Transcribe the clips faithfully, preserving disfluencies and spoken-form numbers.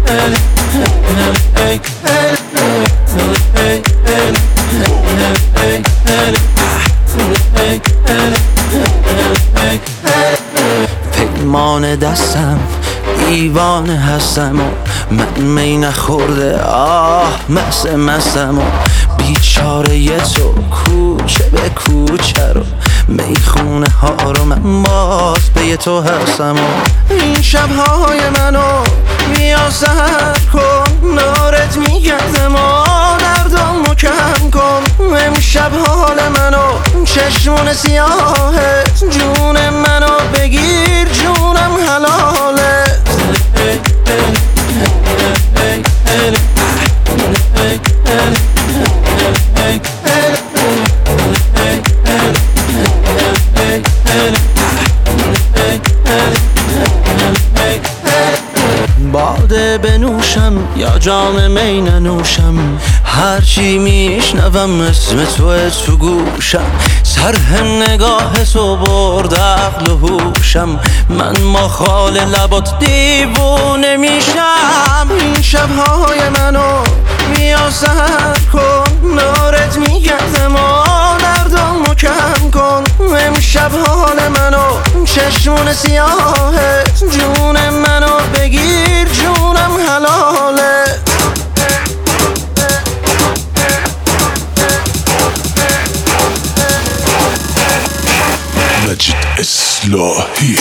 پیمان دستم دیوانه هستم و من می نخورده آه مست مستم و بیچاره تو کوچه به کوچه رو میخونه ها رو من باز به تو هستم و این شبهای منو بیا سهر کن نارت میگردم و دردامو کم کن امشب حال منو چشمون سیاهت جون منو بگیر جونم حلاله باده بنوشم یا جام می ننوشم هرچی میشنوم اسم توه تو گوشم سرح نگاه تو برد عقل و هوشم من ما خال لبات دیوونه میشم این شبهای منو بیا سهر کن نارت میگردم و دردامو کم کن امشب حال منو چشمون سیاهت جون منو بگیر جونم حلاله مجید اصلاحی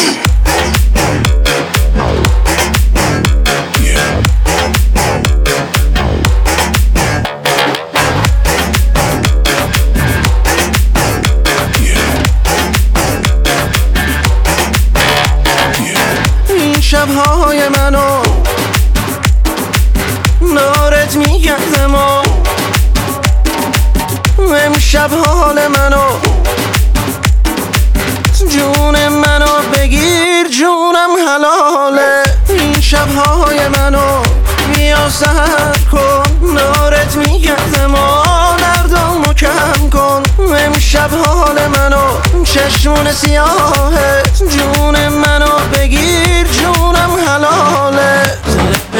شبهای منو نارت میگردم و امشب حال منو جون منو بگیر جونم حلاله این شبهای منو بیا سهر کن نارت میگردم و دردامو کم کن امشب حال منو چشمون سیاهت جون منو بگیر جونم حلاله